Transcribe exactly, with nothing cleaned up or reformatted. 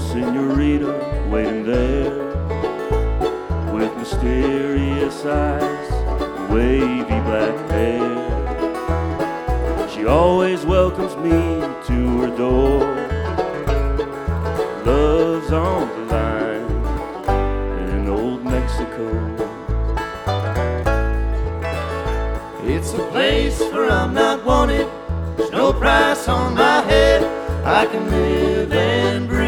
senorita waiting there with mysterious eyes, wavy black hair. She always welcomes me to her door. Love's on the line in old Mexico. It's a place where I'm not wanted. There's no price on my head. I can live and breathe